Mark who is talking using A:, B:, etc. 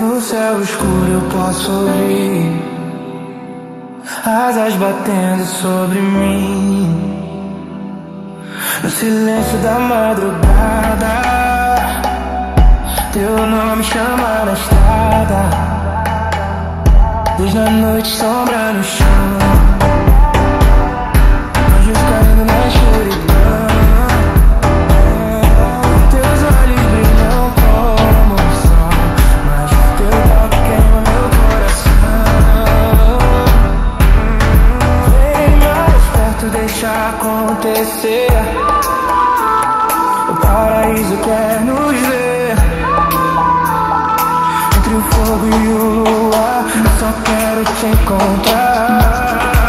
A: No céu escuro eu posso ouvir asas batendo sobre mim. No silêncio da madrugada, teu nome chama na estrada. Luz na noite, sombra no chão, anjos caindo na escuridão. Teus olhos brilham como o sol, mas teu toque queima meu coração. Vem mais perto, deixa acontecer. O paraíso quer nos ver. Entre o fogo e o luar, eu só quero te encontrar.